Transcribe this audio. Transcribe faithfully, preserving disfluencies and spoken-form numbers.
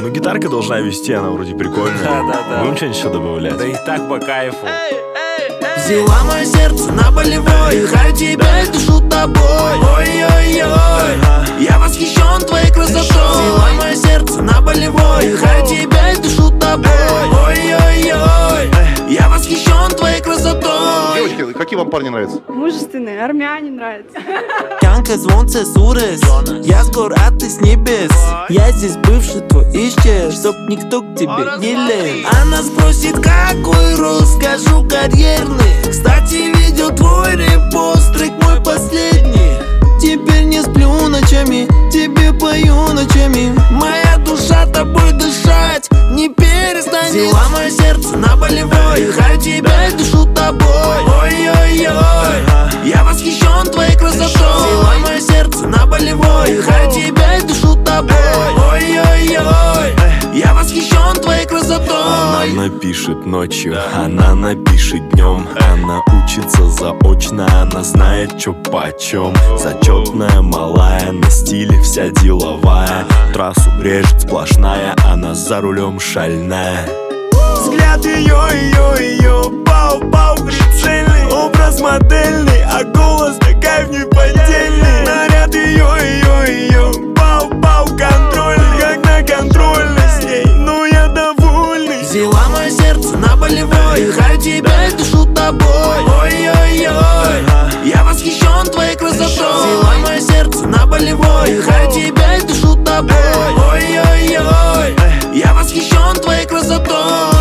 Ну гитарка должна вести, она вроде прикольная. Да, да, да. Будем что-нибудь еще добавлять? Да и так по кайфу. Взяла мое сердце на болевой, хай тебя и душу тобой. Ой-ой-ой, я восхищен твоей красотой. Взяла мое сердце на болевой, хай тебя и душу тобой. Ой-ой-ой, я восхищен твоей красотой. Девочки, какие вам парни нравятся? Мужественные, армяне нравятся. Янка, звон, цесурес. Я с гор, а ты с небес. Я здесь бывший твой исчез, чтоб никто к тебе не лез. Она спросит, какой рост, скажу карьерный. Кстати, видел твой репост, трек мой последний. Теперь не сплю ночами, тебе пою ночами. Моя душа тобой дышать не перестанет. Взяла мое сердце на болевой, хай тебя и душу тобой. Ой-ой-ой, я восхищен твоей красотой. Взяла мое сердце на болевой, хай тебя и душу тобой. Ой-ой-ой, я восхищен твоей красотой. Она напишет ночью, она напишет днем. Она учится заочно, она знает, чё почем. Зачетная, малая, на стиле вся деловая. Трассу режет сплошная, она за рулем шальная. Взгляд ее, ее, ее, пау-пау, прицельный. Образ модельный, а голос такая в неподдельный. Наряд ее, ее, ее, пау-пау, контрольный. Как на контрольной с ней, но я довольный. Взяла мое сердце на болевой, хай тебя и душу тобой. Ой-ой-ой, я восхищен твоей красотой. Взяла мое сердце на болевой, хай тебя и душу тобой. Ой-ой-ой, я восхищен твоей красотой.